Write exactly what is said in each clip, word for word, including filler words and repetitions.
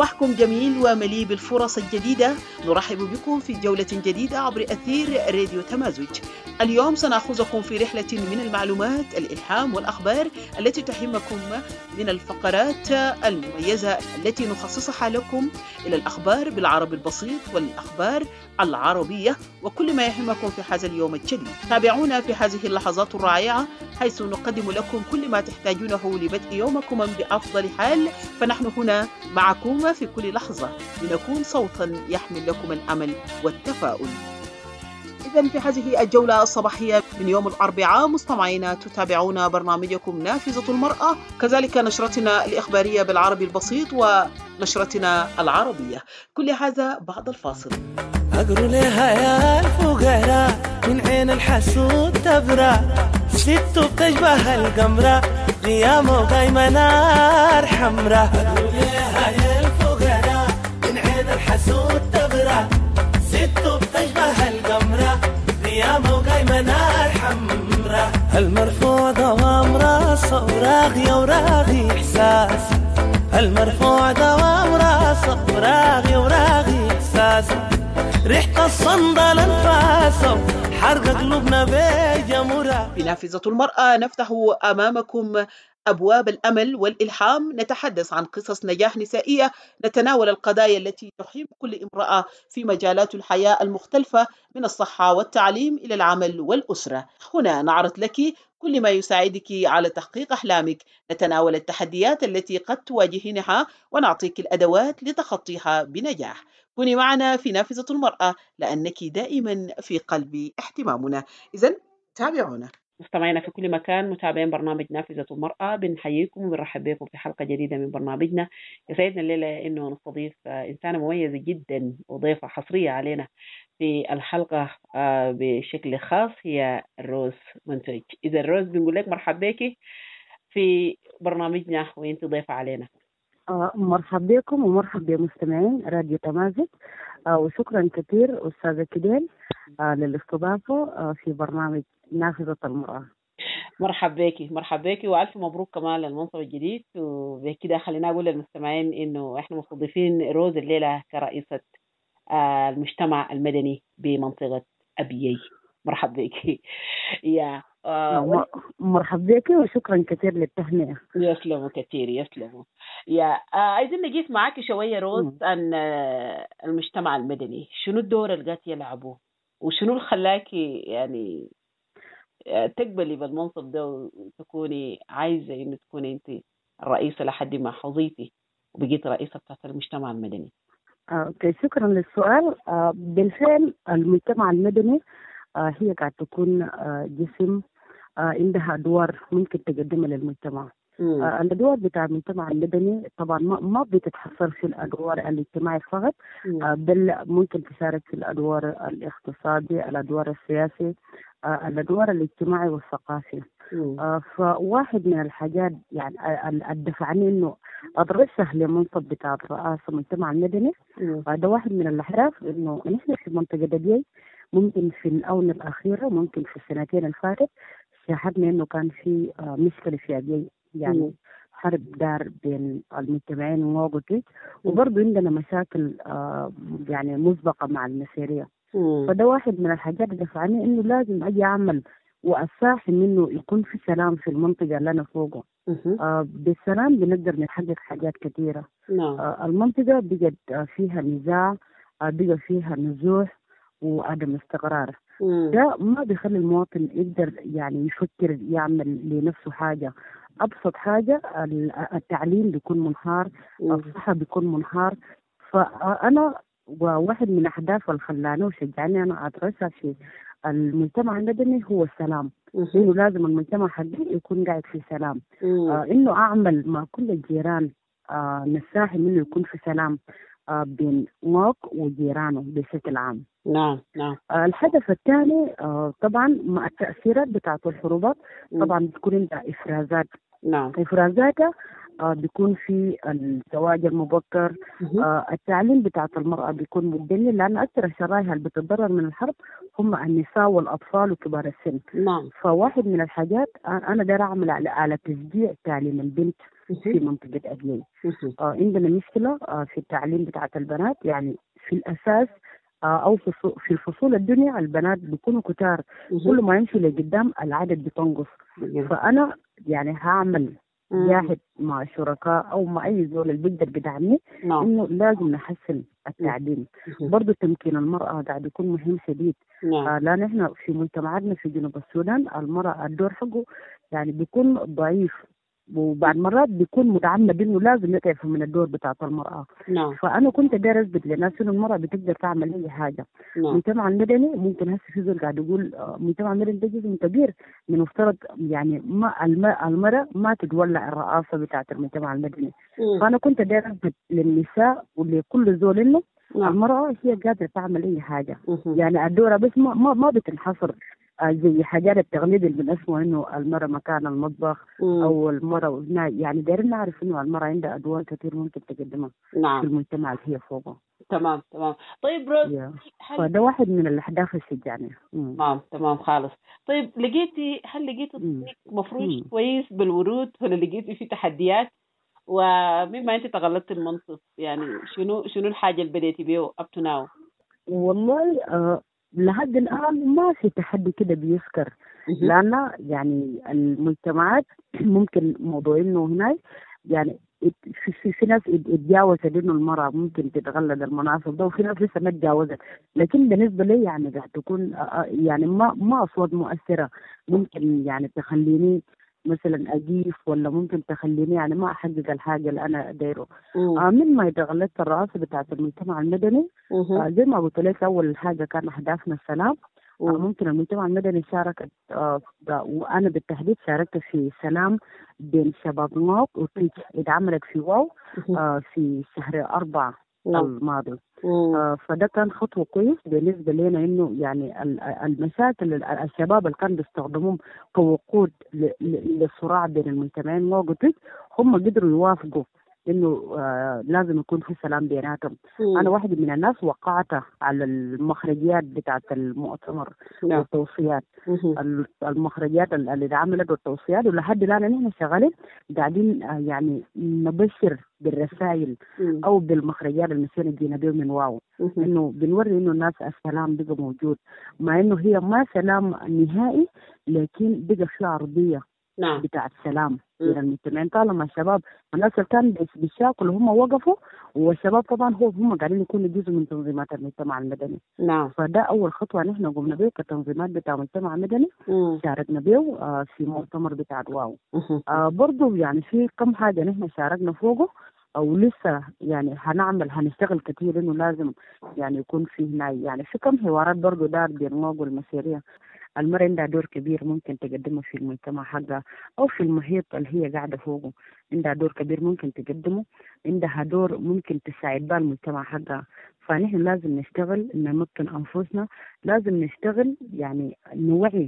صباحكم جميل ومليء بالفرص الجديدة. نرحب بكم في جولة جديدة عبر أثير راديو تمازج. اليوم سنأخذكم في رحلة من المعلومات، الإلهام والأخبار التي تهمكم، من الفقرات المميزة التي نخصصها لكم إلى الأخبار بالعربي البسيط والأخبار العربية وكل ما يهمكم في هذا اليوم الجديد. تابعونا في هذه اللحظات الرائعة حيث نقدم لكم كل ما تحتاجونه لبدء يومكم بأفضل حال، فنحن هنا معكم في كل لحظة لنكون صوتا يحمل لكم الأمل والتفاؤل. إذن في هذه الجولة الصباحية من يوم الأربعاء مستمعينا تتابعون برنامجكم نافذة المرأة، كذلك نشرتنا الإخبارية بالعربي البسيط ونشرتنا العربية. كل هذا بعد الفاصل. أقروا لها يا الفقراء من عين الحسود تبرى، ست بتشبه القمرة قيامه دايما نار حمراء. أقروا لها يا الفقراء من عين الحسود تبرى، ست بتشبه القمرة قيامه دايما نار حمراء. المرفوع دوام راسه وراغي وراغي إحساس، المرفوع دوام راسه وراغي وراغي إحساس، ريحة الصندل انفاسه حرق قلوبنا بجمرة. في نافذة المرأة نفتح أمامكم أبواب الأمل والإلهام، نتحدث عن قصص نجاح نسائية، نتناول القضايا التي تحيط كل امرأة في مجالات الحياة المختلفة من الصحة والتعليم إلى العمل والأسرة. هنا نعرض لك كل ما يساعدك على تحقيق أحلامك، نتناول التحديات التي قد تواجهينها ونعطيك الأدوات لتخطيها بنجاح. كوني معنا في نافذة المرأة لأنك دائما في قلب اهتمامنا. إذن تابعونا. مستمعينا في كل مكان، متابعين برنامج نافذة المرأة، بنحييكم وبنرحب بكم في حلقة جديدة من برنامجنا. يسعدنا الليلة إنه نستضيف إنسانة مميزة جدا وضيفة حصرية علينا في الحلقة بشكل خاص، هي روز منتج. إذا روز بنقول لك مرحب بك في برنامجنا وإنت ضيفة علينا. آه مرحبا بكم ومرحبا بمستمعين راديو تمازج، آه وشكرا كثير أستاذة كديل آه للاستضافة آه في برنامج نافذة المرأة. مرحبا بك مرحبا بك وألف مبروك كمان للمنصب الجديد. وبكده خلينا أقول للمستمعين إنه إحنا مستضيفين روز الليلة كرئيسة آه المجتمع المدني بمنطقة أبيي. مرحبا بك يا آه مرحبا بك وشكرا كثير للتهنئة. يسلموا كثير يسلموا يا آه عايزين نقيس معاك شوية روز م. عن آه المجتمع المدني، شنو الدور اللي قاعد يلعبوه وشنو اللي خلاكي يعني آه تقبلي بالمنصب ده وتكوني عايزة إنه تكوني أنت الرئيسة لحد ما حظيتي وبقيت رئيسة بتاعت المجتمع المدني؟ اوكي آه شكرا للسؤال. آه بالفعل المجتمع المدني آه هي قاعد تكون آه جسم آه عندها أدوار ممكن تقدمها للمجتمع. آه الأدوار بتاع المجتمع المدني طبعا ما, ما بتتحصر في الأدوار الاجتماعية فقط، آه بل ممكن تشارك في الأدوار الاقتصادية، الأدوار السياسية، آه الأدوار الاجتماعية والثقافية. آه فواحد من الحاجات يعني الدفعني إنه أترشح لمنصب بتاع رئاسة المجتمع المدني، آه ده واحد من الأهداف إنه نحن في منطقة دبي ممكن في الآونة الأخيرة، ممكن في السنتين اللي فاتت شاهدنا إنه كان في آه مشكلة في أبيي، يعني مم. حرب دار بين المجتمعين ووقتي، وبرضه عندنا مشاكل آه يعني مسبقة مع المسيرية. مم. فده واحد من الحاجات اللي دفعني إنه لازم أجي أعمل وأساهم إنه يكون في سلام في المنطقة اللي أنا فوقه. آه بالسلام بنقدر نحقق حاجات كثيرة. نعم. آه المنطقة بقت فيها نزاع، آه بقى فيها نزوح وعدم استقرار. مم. ده ما بيخلي المواطن يقدر يعني يفكر يعمل لنفسه حاجة. أبسط حاجة التعليم بيكون منهار، الصحة بيكون منهار. فأنا وواحد من أهداف الخلانة وشجعني أنا أترشح في المجتمع المدني هو السلام. إنه لازم المجتمع حقي يكون قاعد في سلام. آه إنه أعمل مع كل الجيران آه نساهم إنه يكون في سلام آه بين موك وجيرانه بشكل عام. نعم نعم. آه الهدف الثاني آه طبعا مع التأثيرات بتاعت الحروبات طبعا بتكون عندها إفرازات. نعم. إفرازاتها آه بيكون في الزواج المبكر، آه التعليم بتاعت المرأة بيكون مدلل، لأن أكثر الشرائح اللي بتتضرر من الحرب هم النساء والأطفال وكبار السن. نعم. فواحد من الحاجات أنا داير أعمل على, على تشجيع تعليم البنت في منطقة أدلي. آه عندنا مشكلة آه في التعليم بتاعة البنات، يعني في الأساس آه أو في في الفصول الدنيا البنات بيكونوا كتار، كل ما يمشي لقدام العدد بتنقص. فأنا يعني هعمل جاهد مع شركاء أو مع أي زول اللي بيقدر بدعمني إنه لازم نحسن التعليم. برضو تمكين المرأة قاعد يكون مهم شديد، آه لأن إحنا في مجتمعاتنا في جنوب السودان المرأة الدور حقه يعني بيكون ضعيف، وبعد مرات بيكون متعمد انه لازم يتعرف من الدور بتاع المرأة. نعم. فأنا كنت داير أثبت للناس إنه المرأة بتقدر تعمل أي حاجة. نعم. المجتمع المدني ممكن هسه في زول قاعد يقول المجتمع المدني ده جزء كبير من مفترض يعني ما المرأة ما تتولى الرئاسة بتاعة المجتمع المدني. مم. فأنا كنت داير أثبت للنساء ولكل زول إنه نعم. المرأة هي قادرة تعمل أي حاجة. مم. يعني الدورة بس ما ما, ما بتنحصر زي حاجات التقليد اللي بنسمع انه المرأة مكان المطبخ. مم. او المرأة يعني دايرين نعرف انه المرأة عندها ادوار كثير ممكن تقدمها. نعم. في المجتمع اللي هي فوقه. تمام تمام. طيب روز، هل... فده واحد من الاهداف الشجاعية. تمام تمام خالص. طيب لقيتي هل لقيتي تصنيف مفروش مم. كويس بالورود ولا لقيتي في تحديات؟ ومما انت تغلطت المنصب يعني شنو شنو الحاجة اللي بديتي بيه up to now؟ والله آه لحد الآن ما في تحدي كده بيذكر، لأن يعني المجتمعات ممكن موضوع إنه هناك يعني في, في, في ناس اتجاوزت إنه المرأة ممكن تتغلب المناصب ده، وفي ناس لسه ما اتجاوزت. لكن بالنسبة لي يعني قاعد تكون يعني ما ما أصوات مؤثرة ممكن يعني تخليني مثلا أجيف، ولا ممكن تخليني يعني ما أحقق الحاجة اللي أنا دايره. آه من ما يتغلبت الرئاسة بتاعة المجتمع المدني، آه زي ما قلت لك أول حاجة كان أهدافنا السلام. آه ممكن المجتمع المدني شاركت، آه وأنا بالتحديد شاركت في سلام بين شباب نوب وتيج، اتعملت في واو آه في شهر أربعة الماضي. آه فده كان خطوة كويس بالنسبة لنا، إنه يعني المشاكل الشباب اللي كانوا بيستخدموهم كوقود للصراع بين المجتمعين موجودين، هم قدروا يوافقوا إنه آه لازم يكون في سلام بيناتهم. مم. أنا واحد من الناس وقعت على المخرجيات بتاعة المؤتمر. نعم. والتوصيات. مم. المخرجيات اللي اتعملت والتوصيات، ولحد الآن نحن شغالين قاعدين آه يعني نبشر بالرسائل. مم. أو بالمخرجيات اللي نسينا جينا بيه من واو. مم. إنه بنوري إنه الناس السلام بقى موجود، مع إنه هي ما سلام نهائي، لكن بقى في عرضية. نعم. بتاع السلام بين المجتمعين. طالما الشباب الناس اللي كانوا بيشاكلوا هم وقفوا، والشباب طبعا هو هم قاعدين يكونوا جزء من تنظيمات المجتمع المدني. نعم. فده أول خطوة نحن قمنا بيه كتنظيمات بتاع المجتمع المدني. مم. شاركنا بيه آه في مؤتمر بتاع واو. آه برضو يعني في كم حاجة نحن شاركنا فوقه، أو لسه يعني هنعمل هنشتغل كتير إنه لازم يعني يكون في هنا يعني في كم حوارات برضو دار بين واو والمسيرية. المرأة عندها دور كبير ممكن تقدمه في المجتمع حقها، أو في المحيط اللي هي قاعدة فوقه عندها دور كبير ممكن تقدمه، عندها دور ممكن تساعد بها المجتمع حقها. فنحن لازم نشتغل نمكن أنفسنا، لازم نشتغل يعني نوعي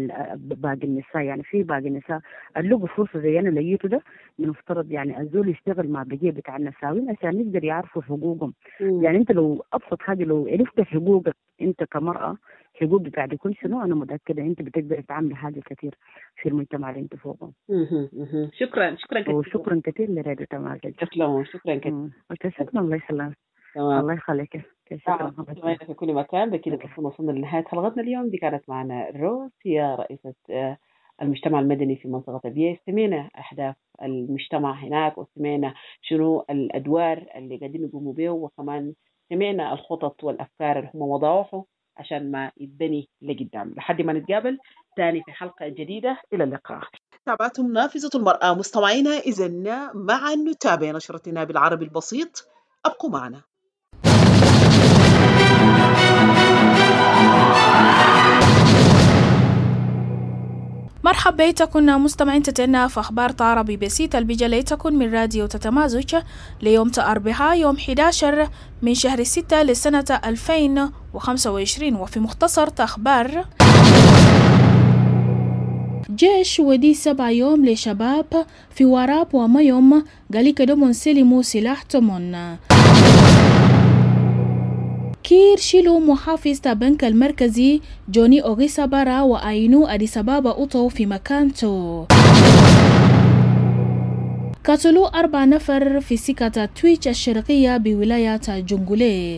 باقي النساء. يعني في باقي النساء اللقوا فرصة زي أنا لقيته ده، من افترض يعني الزول يشتغل مع بقية بتاع النساوين عشان يقدر يعرفوا حقوقهم. مم. يعني أنت لو أبسط حاجة لو عرفت حقوقك أنت كمرأة، حقوق بتاعت يكون شنو، أنا متأكدة أنت بتقدر تعمل حاجة كثير في المجتمع اللي أنت فوقه. شكرا شكرا كثير. وشكرا كثير لراديو تمام. تسلموا. شكرا كثير. شكرا. الله يسلمك. الله يخليك. شكرا. شكرا في كل مكان. بكده نكون وصلنا لنهاية حلقتنا اليوم. دي كانت معنا روز، هي رئيسة المجتمع المدني في منطقة أبية. استمعنا أهداف المجتمع هناك، واستمعنا شنو الأدوار اللي قاعدين يقوموا بيه، وكمان سمعنا الخطط والأفكار اللي هم وضعوها عشان ما يتبني لقدام. لحد ما نتقابل تاني في حلقة جديدة، إلى اللقاء. تابعتم نافذة المرأة مستمعينا، إذن معا نتابع نشرتنا بالعربي البسيط. أبقوا معنا. مرحب بيتكن مستمعين تتنا في أخبار طارة بي بي سي تلبيجة ليتكن من راديو تتمازج ليوم تأربها يوم أحد عشر من شهر ستة لسنة ألفين وخمسة وعشرين. وفي مختصر أخبار: جيش ودي سبع يوم لشباب في وراب وميوم قالي كدومون سلموا سلاح تمون. كير شيلو محافظ البنك المركزي جوني أوغيسا بارا وأينو أديس أبابا أوتو في مكانته. قتلوا أربع نفر في سكة تويتش الشرقية بولاية جنجولي.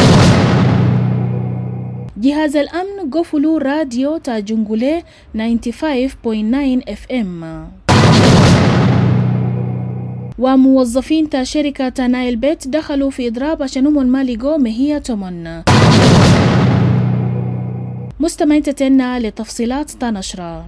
جهاز الأمن قفلوا راديو تا جنجولي تسعة وتسعين فاصلة تسعة اف ام. وموظفين تا شركة نايل بيت دخلوا في إضراب عشان ما لقوا مهية تمن. مستمعين تتنا لتفصيلات تا نشرة.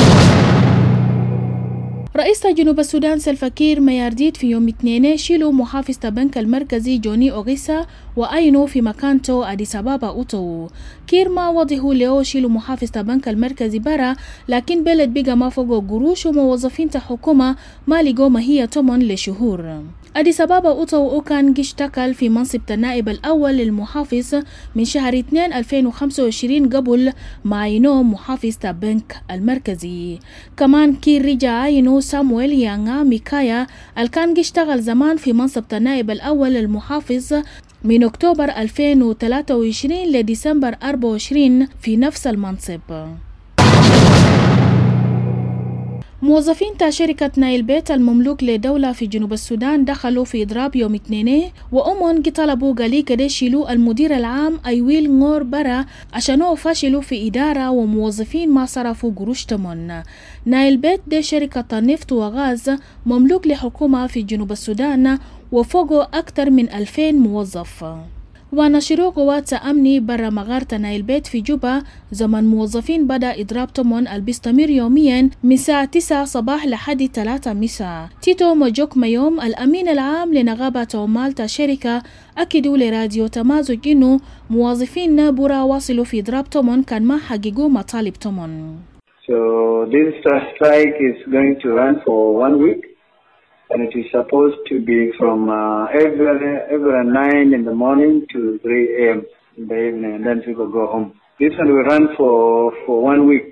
رئيس جنوب السودان سلفا كير ميارديد في يوم اثنين شيلوا محافظ البنك المركزي جوني أوغيسا وأينو في مكانته أديس أبابا أوتو. كير ما وضحوا له شيلوا محافظ البنك المركزي برا، لكن بلد بقى ما فوقه قروش وموظفين الحكومة ما لقوا ما هي تمن لشهور. أديس أبابا أوتو أوكان اشتكل في منصب النائب الأول للمحافظ من شهر اثنين ألفين وخمسة وعشرين قبل ما عينوه محافظ البنك المركزي. كمان كير رجع عينو سامويل يانغا ميكايا الكان اشتغل زمان في منصب النائب الأول للمحافظ من أكتوبر ألفين وثلاثة وعشرين لديسمبر أربعة وعشرين في نفس المنصب. موظفين تا شركة نايل بيت المملوك لدولة في جنوب السودان دخلوا في إضراب يوم اثنين وأمون طلبوا قالي كده يشيلوا المدير العام أيويل نور برا عشانو فشلوا في إدارة وموظفين ما صرفوا قروش تمن. نايل بيت دي شركة نفط وغاز مملوك لحكومة في جنوب السودان وفوقه أكثر من ألفين موظف. ونشروا قوات أمني برا مغارة نايل بيت في جوبا زمن موظفين بدأ إضراب تمن البيستمر يوميا من الساعة تسعة صباح لحد ثلاثة مساء. تيتو مجوك ميوم الأمين العام لنقابة عمال الشركة أكدوا لراديو تمازج إنه موظفين برا واصلوا في إضراب تمن كان ما حققوا مطالب تمن. So this strike is going to run for one week. And it is supposed to be from uh, every, every nine in the morning to three a m in the evening, and then people go home. This one will run for, for one week.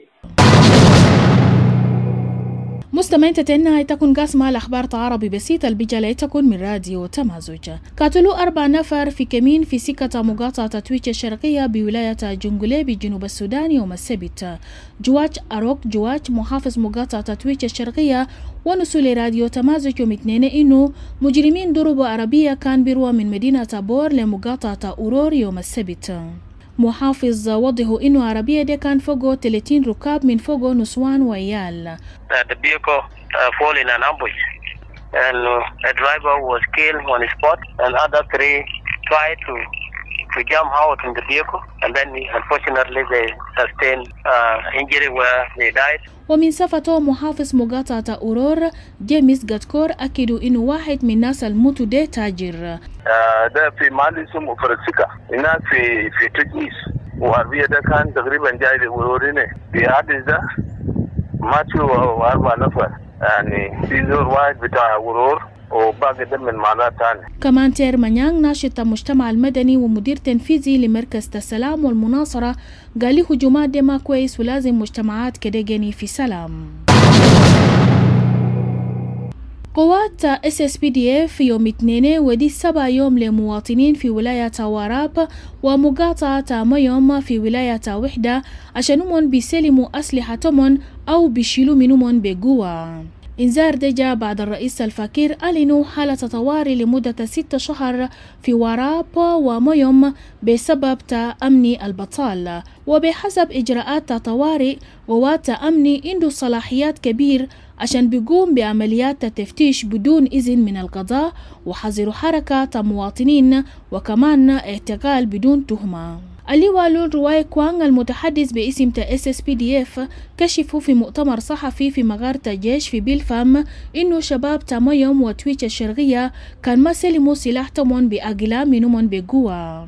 مستمعين تتنها تكون قاسمة الأخبار عربي بسيطة البجالة تكون من راديو تمازج. قاتلوا أربع نفر في كمين في سكة مقاطعة تويتش الشرقية بولاية جنجولي بجنوب السودان يوم السبت. جواج أروك جواج محافظ مقاطعة تويتش الشرقية ونسول راديو تمازج يوم اثنين إنه مجرمين ضربوا عربية كان بيروى من مدينة بور لمقاطعة أورور يوم السبت. محافظ وضحوا إنه عربية دي كان فوقه ثلاثين ركاب من فوقه نسوان وعيال. The vehicle uh, fall in an ambush and uh, a driver was killed on the spot and other three tried to to jump out in the vehicle and then unfortunately they sustained uh, injury where they died. ومن صفته محافظ مقاطعة أورور جيمس جاتكور أكدوا إنه واحد من الناس الموتوا ده تاجر. ده في محل اسمه فرنسيكا هناك في في تجنيس وعربية ده كان تقريبا جاي لأوروريني في حادث ده ماتوا أربع نفر يعني في زور واحد بتاع أورور وباقي ده من معنات تاني. كمان تير مانيانغ ناشط المجتمع المدني ومدير تنفيذي لمركز السلام والمناصرة قال لي هجومات دي ما كويس ولازم مجتمعات كده جني في سلام. قوات اس اس بي دي اف في يوم اثنين ودي سبع يوم لمواطنين في ولاية واراب ومقاطعة ميوم في ولاية وحدة عشان بيسلموا أسلحتهم أو بيشيلوا منهم بقوة. إنذار دجا بعد الرئيس الفاكير أعلنوا حالة طوارئ لمدة ستة شهر في واراب وميوم بسبب تأمني البطال. وبحسب إجراءات طوارئ قوات أمني عنده صلاحيات كبير عشان بيقوم بعمليات تفتيش بدون إذن من القضاء وحظر حركة مواطنين وكمان اعتقال بدون تهمة. اللواء لون رواي كوان المتحدث باسم تا اس اس بي دي اف كشفوا في مؤتمر صحفي في مغارة الجيش في بيلفام إنه شباب تاميوم وتويتش الشرقية كان ما سلموا سلاح تمون بأقلام منهم بقوة.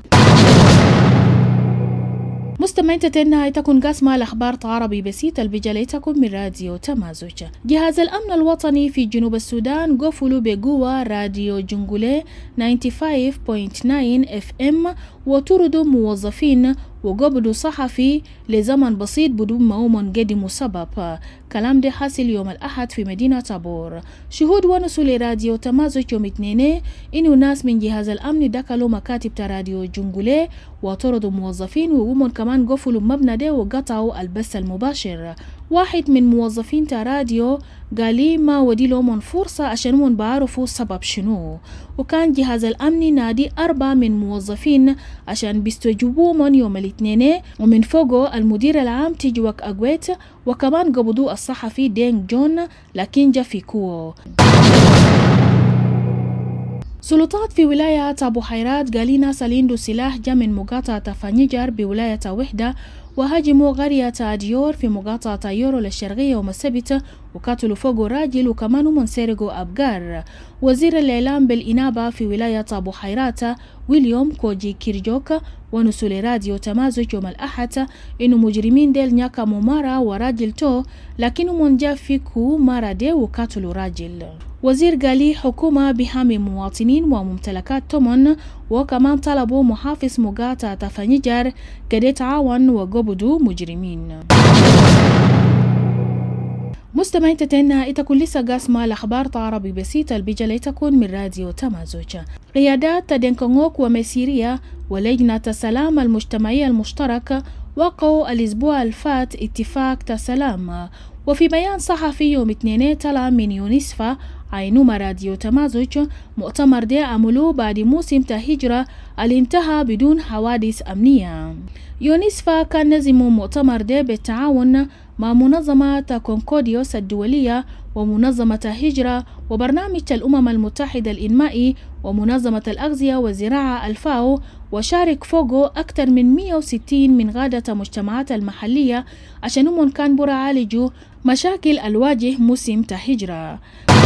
مستمعين تتنها تكون قاسمة الأخبار عربي بسيطة البجالة تكون من راديو تمازج. جهاز الأمن الوطني في جنوب السودان قفلوا بقوة راديو جنجولي تسعة وتسعين فاصلة تسعة اف ام وطردوا موظفين وقبضوا صحفي لزمن بسيط بدون ما هم قدموا سبب. كلام ده حاصل يوم الأحد في مدينة بور. شهود ونسوا لراديو تمازج يوم اثنين إنه ناس من جهاز الأمن دخلوا مكاتب راديو جنجولي وطردوا موظفين وهم كمان قفلوا مبنى ده وقطعوا البث المباشر. واحد من موظفين راديو قال لي ما ودي لهم فرصة عشان هم بعرفوا سبب شنو، وكان جهاز الأمن نادي أربعة من موظفين عشان بيستجوبوا من يوم الاثنين، ومن فوقه المدير العام تيجوك أغويت، وكمان قبضوا الصحفي دينغ جون لكن جا في كوو. سلطات في ولاية أبو حيرات قال ناس اللي عنده سلاح جا من مقاطعة فانيجر بولاية وحدة وهاجموا قرية ديور في مقاطعة يورو الشرقية يوم السبت، وقتلوا فوقه راجل وكمان من سرقوا أبقار. وزير الإعلام بالإنابة في ولاية أبو حيرات ويليام كوجي كيرجوك ونسول راديو تمازج يوم الأحد إنه مجرمين ديل نياكموا مارا وراجل تو، لكنهم من جا فيكو مارا دي وقتلوا راجل. وزير قالي حكومة بحامي مواطنين وممتلكات تومن، وكمان طلبوا محافظ مقاطعة فانيجر قد يتعاون وقبضوا مجرمين. مستمعين تتنا إتكون لسه قاسمة الأخبار عربي بسيطة البيجة تكون من راديو تمازج. قيادات تدنكونغوك ومسيرية ولجنة السلام المجتمعية المشترك وقعوا الأسبوع الفات اتفاق تسلام. وفي بيان صحفي يوم اثنين طلع من يونسفا عينوما راديو تمازج مؤتمر دي عملوه بعد موسم تهجرة اللي انتهى بدون حوادث أمنية. يونسفا كان نظم مؤتمر دي بالتعاون مع منظمة كونكوديوس الدولية ومنظمة هجرة وبرنامج الأمم المتحدة الإنمائي ومنظمة الأغذية والزراعة الفاو، وشارك فوقه أكثر من مئة وستين من قادة مجتمعات المحلية عشان هم كان برا عالجوا مشاكل الواجه موسم تهجرة.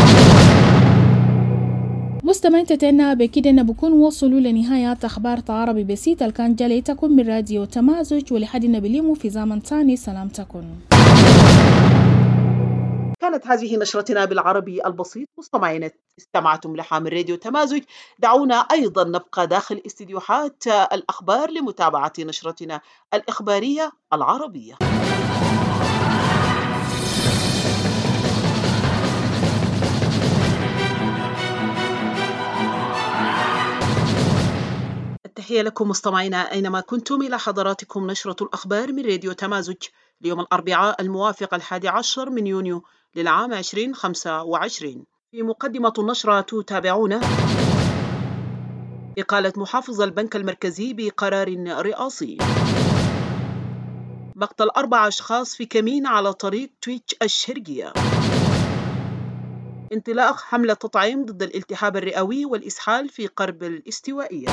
مستمعين تتنا بكده نبكون وصلوا لنهاية أخبار عربي بسيطة اللي كان جاليتكم من راديو تمازج، ولحد نبليمو في زمن ثاني سلامتكم. كانت هذه نشرتنا بالعربي البسيط. مستمعين استمعتم لها من راديو تمازج. دعونا أيضا نبقى داخل استديوهات الأخبار لمتابعة نشرتنا الإخبارية العربية. تحية لكم مستمعينا أينما كنتم. إلى حضراتكم نشرة الأخبار من راديو تمازج ليوم الأربعاء الموافق الحادي عشر من يونيو للعام عشرين خمسة وعشرين. في مقدمة النشرة تتابعون إقالة محافظ البنك المركزي بقرار رئاسي، مقتل أربع أشخاص في كمين على طريق تويتش الشرقية، انطلاق حملة تطعيم ضد الالتهاب الرئوي والإسهال في قرب الاستوائية،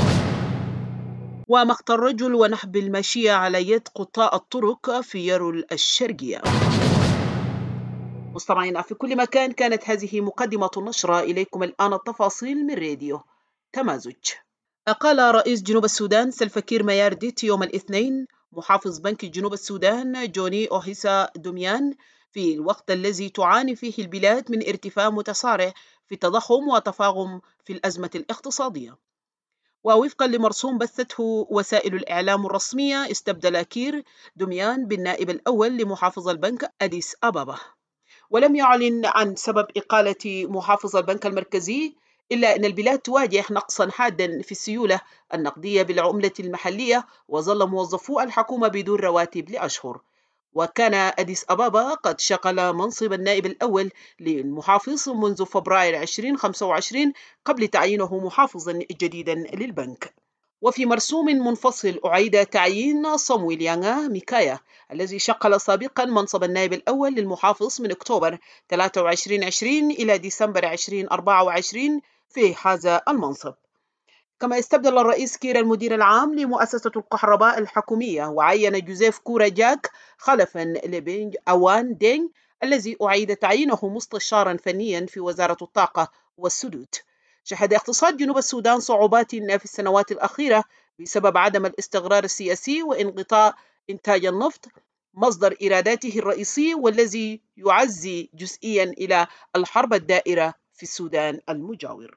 ومقتل رجل ونحب الماشية على يد قطاع الطرق في يرو الشرقية. مستمعينا في كل مكان، كانت هذه مقدمة النشرة. إليكم الآن التفاصيل من راديو تمازج. أقال رئيس جنوب السودان سلفاكير ميارديت يوم الاثنين محافظ بنك جنوب السودان جوني أوهيسا دوميان في الوقت الذي تعاني فيه البلاد من ارتفاع متسارع في التضخم وتفاقم في الأزمة الاقتصادية. ووفقا لمرسوم بثته وسائل الإعلام الرسمية، استبدل كير دوميان بالنائب الأول لمحافظ البنك أديس أبابا، ولم يعلن عن سبب إقالة محافظ البنك المركزي، إلا أن البلاد تواجه نقصا حادا في السيولة النقدية بالعملة المحلية، وظل موظفو الحكومة بدون رواتب لأشهر. وكان أديس أبابا قد شغل منصب النائب الأول للمحافظ منذ فبراير عشرين خمسة وعشرين قبل تعيينه محافظا جديدا للبنك. وفي مرسوم منفصل أعيد تعيين صامويل يانغا ميكايا الذي شغل سابقا منصب النائب الأول للمحافظ من أكتوبر ثلاثة وعشرين عشرين إلى ديسمبر عشرين أربعة وعشرين في هذا المنصب. كما استبدل الرئيس كير المدير العام لمؤسسة الكهرباء الحكومية، وعين جوزيف كورا جاك خلفا لبينج أوان دينغ الذي أعيد تعيينه مستشارا فنيا في وزارة الطاقة والسدود. شهد اقتصاد جنوب السودان صعوبات في السنوات الأخيرة بسبب عدم الاستقرار السياسي وانقطاع إنتاج النفط مصدر إيراداته الرئيسي، والذي يعزي جزئيا إلى الحرب الدائرة في السودان المجاور.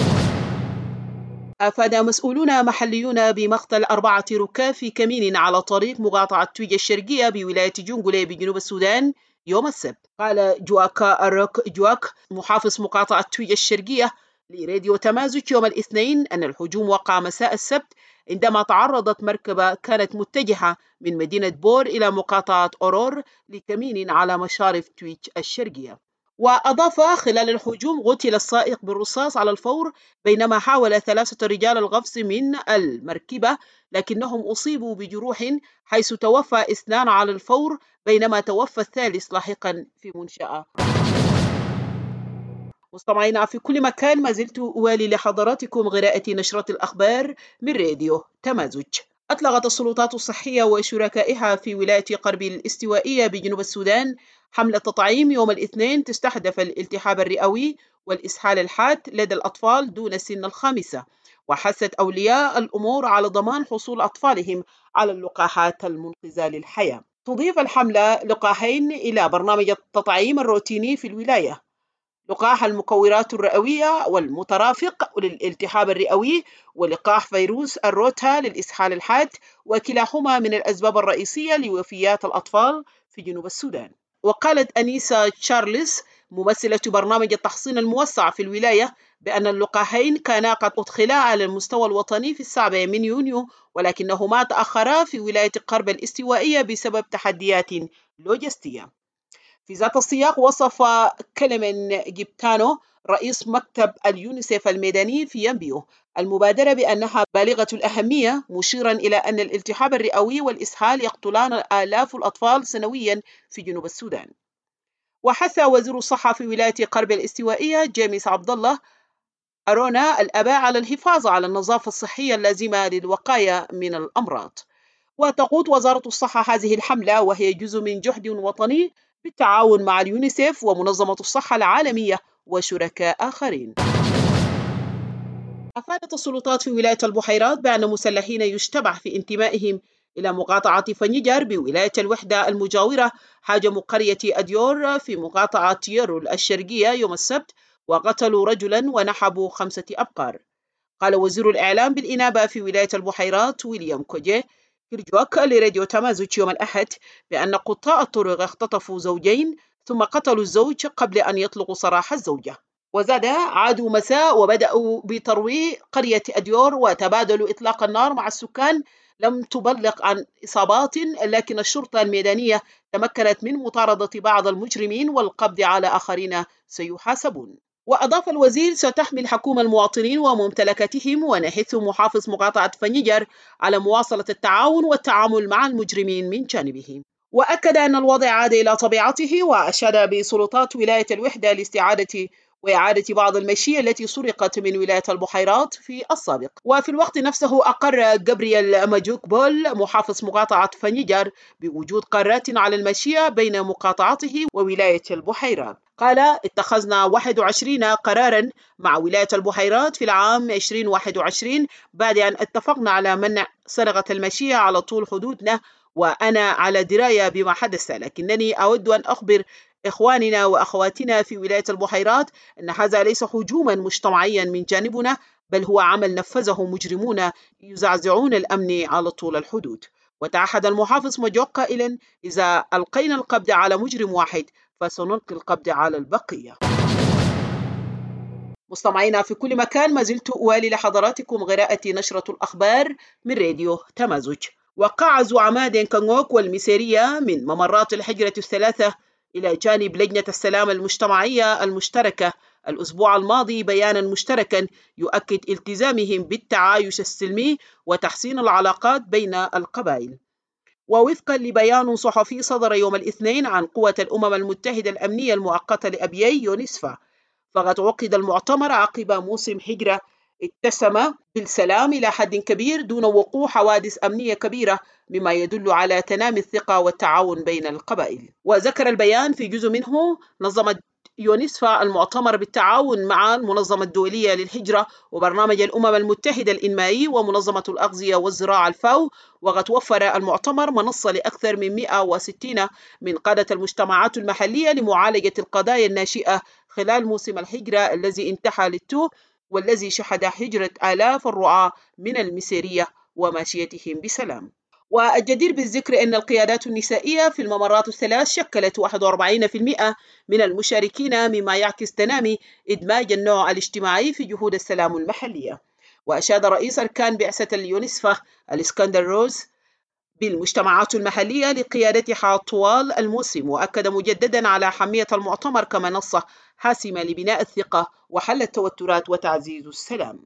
أفاد مسؤولون محليون بمقتل أربعة ركاب في كمين على طريق مقاطعة تويجة الشرقية بولاية جونغولي بجنوب السودان يوم السبت. قال جواكا أروك جواك محافظ مقاطعة تويجة الشرقية لراديو تمازج يوم الاثنين أن الهجوم وقع مساء السبت عندما تعرضت مركبة كانت متجهة من مدينة بور إلى مقاطعة أورور لكمين على مشارف تويتش الشرقية. وأضاف: خلال الهجوم قتل السائق بالرصاص على الفور بينما حاول ثلاثة رجال الغفص من المركبة، لكنهم أصيبوا بجروح حيث توفى اثنان على الفور بينما توفى الثالث لاحقا في منشأة. مستمعينا في كل مكان، ما زلت أوالي لحضراتكم قراءة نشرة الأخبار من راديو تمازج. أطلقت السلطات الصحية وشركائها في ولاية قرب الاستوائية بجنوب السودان حملة تطعيم يوم الاثنين تستهدف الالتهاب الرئوي والإسهال الحاد لدى الأطفال دون السن الخامسة، وحثت أولياء الأمور على ضمان حصول أطفالهم على اللقاحات المنقذة للحياة. تضيف الحملة لقاحين إلى برنامج التطعيم الروتيني في الولاية: لقاح المكورات الرئوية والمترافق للالتهاب الرئوي، ولقاح فيروس الروتا للإسهال الحاد، وكلاهما من الأسباب الرئيسية لوفيات الأطفال في جنوب السودان. وقالت أنيسا تشارلز ممثلة برنامج التحصين الموسع في الولاية بأن اللقاحين كانا قد أدخلا على المستوى الوطني في السابع من يونيو، ولكنهما تأخرا في ولاية قرب الاستوائية بسبب تحديات لوجستية. في ذات السياق، وصف كلمن جيبتانو رئيس مكتب اليونيسيف الميداني في ينبيو المبادرة بأنها بالغة الأهمية، مشيرا إلى أن الالتهاب الرئوي والإسهال يقتلان آلاف الأطفال سنويا في جنوب السودان. وحث وزير الصحة في ولاية قرب الاستوائية جيمس عبد الله أرونا الآباء على الحفاظ على النظافة الصحية اللازمة للوقاية من الأمراض. وتقود وزارة الصحة هذه الحملة وهي جزء من جهد وطني بالتعاون مع اليونيسيف ومنظمة الصحة العالمية وشركاء آخرين. أفادت السلطات في ولاية البحيرات بأن مسلحين يشتبه في انتمائهم إلى مقاطعة فنيجر بولاية الوحدة المجاورة هاجموا قرية أديور في مقاطعة يرول الشرقية يوم السبت وقتلوا رجلا ونحبوا خمسة أبقار. قال وزير الإعلام بالإنابة في ولاية البحيرات ويليام كوجي كيرجوك لراديو تمازج يوم الأحد بأن قطاع الطرق اختطفوا زوجين ثم قتلوا الزوج قبل أن يطلقوا سراح الزوجة. وزاد: عادوا مساء وبدأوا بترويع قرية أديور وتبادلوا إطلاق النار مع السكان. لم تبلغ عن إصابات، لكن الشرطة الميدانية تمكنت من مطاردة بعض المجرمين والقبض على آخرين سيحاسبون. وأضاف الوزير: ستحمي الحكومة المواطنين وممتلكاتهم، ونحث محافظ مقاطعة فنيجر على مواصلة التعاون والتعامل مع المجرمين من جانبه. وأكد أن الوضع عاد إلى طبيعته، وأشاد بسلطات ولاية الوحدة لاستعادة وإعادة بعض المشية التي سرقت من ولاية البحيرات في السابق. وفي الوقت نفسه أقر جابرييل ماجوك بول محافظ مقاطعة فنيجر بوجود قارات على المشية بين مقاطعته وولاية البحيرات. قال: اتخذنا واحد وعشرين قراراً مع ولاية البحيرات في العام ألفين وواحد وعشرين بعد أن اتفقنا على منع سرقة المشية على طول حدودنا، وأنا على دراية بما حدث، لكنني أود أن أخبر إخواننا وأخواتنا في ولاية البحيرات أن هذا ليس هجوما مجتمعيا من جانبنا، بل هو عمل نفذه مجرمون يزعزعون الأمن على طول الحدود. وتعهد المحافظ ماجوك قائلا: إذا ألقينا القبض على مجرم واحد فسنلقي القبض على البقية. مستمعينا في كل مكان، ما زلت أوالي لحضراتكم قراءة نشرة الأخبار من راديو تمازج. وقع زعماء دينكانغوك والميسيرية من ممرات الحجرة الثلاثة إلى جانب لجنة السلام المجتمعية المشتركة الأسبوع الماضي بيانا مشتركا يؤكد التزامهم بالتعايش السلمي وتحسين العلاقات بين القبائل. ووفقا لبيان صحفي صدر يوم الاثنين عن قوة الأمم المتحدة الأمنية المؤقتة لأبيي يونسفا، فقد عقد المؤتمر عقب موسم هجرة اتسم بالسلام إلى حد كبير دون وقوع حوادث أمنية كبيرة، مما يدل على تنامي الثقة والتعاون بين القبائل. وذكر البيان في جزء منه نظمت يونسفا المؤتمر بالتعاون مع المنظمة الدولية للهجرة وبرنامج الأمم المتحدة الإنمائي ومنظمة الأغذية والزراعة الفاو. وقد وفر المؤتمر منصة لأكثر من مئة وستين من قادة المجتمعات المحلية لمعالجة القضايا الناشئة خلال موسم الهجرة الذي انتهى للتو، والذي شهد هجرة آلاف الرعاة من الميسيرية وماشيتهم بسلام. والجدير بالذكر أن القيادات النسائية في الممرات الثلاث شكلت واحد وأربعين بالمئة من المشاركين، مما يعكس تنامي إدماج النوع الاجتماعي في جهود السلام المحلية. وأشاد رئيس أركان بعثة اليونسفا الإسكندر روز بالمجتمعات المحلية لقيادتها طوال الموسم، وأكد مجددا على أهمية المؤتمر كمنصة حاسمة لبناء الثقة وحل التوترات وتعزيز السلام.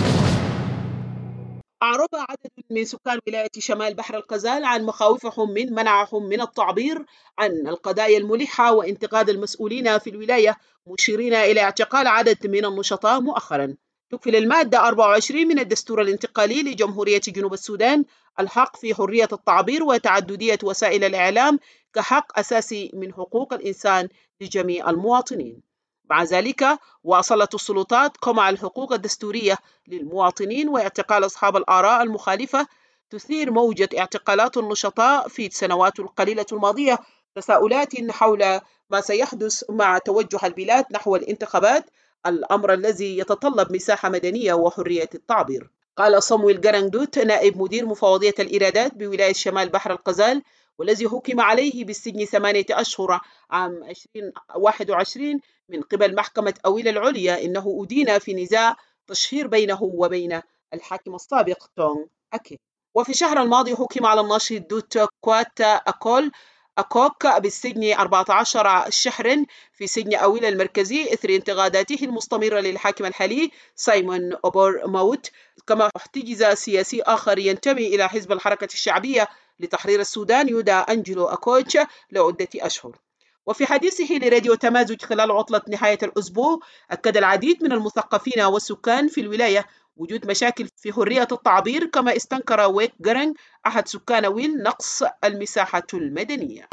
أعرب عدد من سكان ولاية شمال بحر الغزال عن مخاوفهم من منعهم من التعبير عن القضايا الملحة وانتقاد المسؤولين في الولاية، مشيرين إلى اعتقال عدد من النشطاء مؤخرا. تكفل المادة أربعة وعشرين من الدستور الانتقالي لجمهورية جنوب السودان الحق في حرية التعبير وتعددية وسائل الإعلام كحق أساسي من حقوق الإنسان لجميع المواطنين. مع ذلك واصلت السلطات قمع الحقوق الدستورية للمواطنين واعتقال أصحاب الآراء المخالفة، تثير موجة اعتقالات النشطاء في السنوات القليلة الماضية تساؤلات حول ما سيحدث مع توجه البلاد نحو الانتخابات، الأمر الذي يتطلب مساحة مدنية وحرية التعبير. قال صمويل جرانجدوت نائب مدير مفوضية الإيرادات بولاية شمال بحر الغزال والذي حكم عليه بالسجن ثمانية أشهر عام ألفين وواحد وعشرين من قبل محكمة أويل العليا إنه أدين في نزاع تشهير بينه وبين الحاكم السابق تونغ أكي. وفي الشهر الماضي حكم على الناشط دوت كواتا أكول أكوك بالسجن أربعة عشر شهرا في سجن أويل المركزي إثر انتقاداته المستمرة للحاكم الحالي سايمون أوبور ماوت. كما احتجز سياسي آخر ينتمي إلى حزب الحركة الشعبية لتحرير السودان يودا أنجلو أكوتش لعدة أشهر. وفي حديثه لراديو تمازج خلال عطلة نهاية الأسبوع، أكد العديد من المثقفين والسكان في الولاية وجود مشاكل في حرية التعبير، كما استنكر ويك جرينغ أحد سكان ويل نقص المساحة المدنية.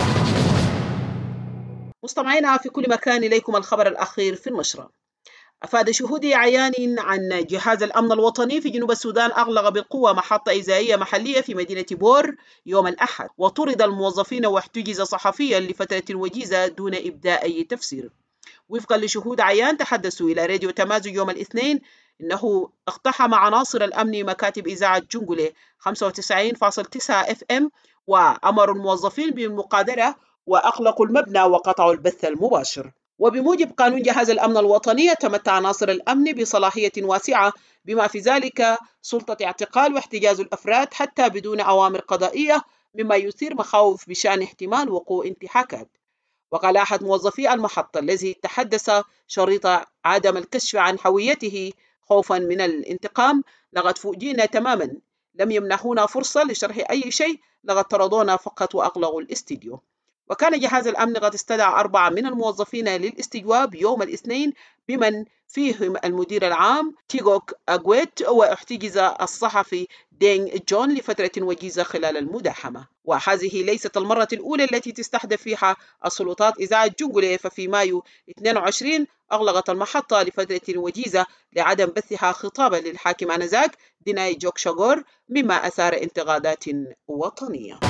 مستمعينا في كل مكان، إليكم الخبر الأخير في النشرة. أفاد شهود عيان عن جهاز الأمن الوطني في جنوب السودان أغلق بالقوة محطة إذاعية محلية في مدينة بور يوم الأحد، وطرد الموظفين واحتجز صحفيا لفترة وجيزة دون إبداء أي تفسير. وفقا لشهود عيان تحدثوا إلى راديو تمازج يوم الاثنين إنه اقتحم عناصر الأمن مكاتب إذاعة جنجلة خمسة وتسعين فاصلة تسعة اف ام وأمروا الموظفين بالمقادرة وأغلقوا المبنى وقطعوا البث المباشر. وبموجب قانون جهاز الأمن الوطني يتمتع عناصر الأمن بصلاحية واسعة بما في ذلك سلطة اعتقال واحتجاز الأفراد حتى بدون أوامر قضائية، مما يثير مخاوف بشأن احتمال وقوع انتهاكات. وقال أحد موظفي المحطة الذي تحدث شريط عدم الكشف عن هويته خوفا من الانتقام: لقد فوجئنا تماما، لم يمنحونا فرصة لشرح أي شيء، لقد طردونا فقط وأغلقوا الاستديو. وكان جهاز الأمن قد استدعى أربعة من الموظفين للاستجواب يوم الاثنين بمن فيهم المدير العام تيغوك أغويت، واحتجز الصحفي دينغ جون لفترة وجيزة خلال المداحمة. وهذه ليست المرة الأولى التي تستهدف فيها السلطات إذاعة جنجلة، ففي مايو اثنين وعشرين أغلقت المحطة لفترة وجيزة لعدم بثها خطابا للحاكم آنذاك ديناي جوك شاغور، مما أثار انتقادات وطنية.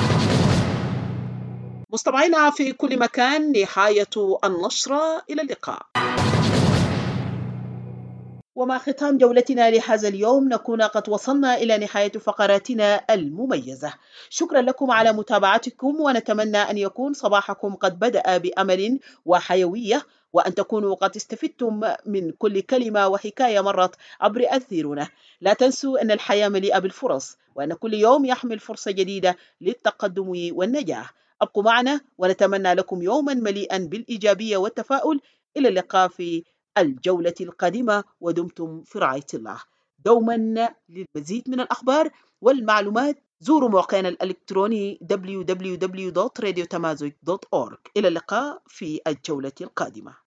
مستمعينا في كل مكان، نهاية النشرة، إلى اللقاء. ومع ختام جولتنا لهذا اليوم نكون قد وصلنا إلى نهاية فقراتنا المميزة. شكرا لكم على متابعتكم، ونتمنى أن يكون صباحكم قد بدأ بأمل وحيوية، وأن تكونوا قد استفدتم من كل كلمة وحكاية مرت عبر أثيرنا. لا تنسوا أن الحياة مليئة بالفرص، وأن كل يوم يحمل فرصة جديدة للتقدم والنجاح. أبقوا معنا ونتمنى لكم يوما مليئا بالإيجابية والتفاؤل. إلى اللقاء في الجولة القادمة، ودمتم في رعاية الله. دوما للمزيد من الأخبار والمعلومات زوروا موقعنا الإلكتروني دبليو دبليو دبليو دوت راديو تمازج دوت أورغ. إلى اللقاء في الجولة القادمة.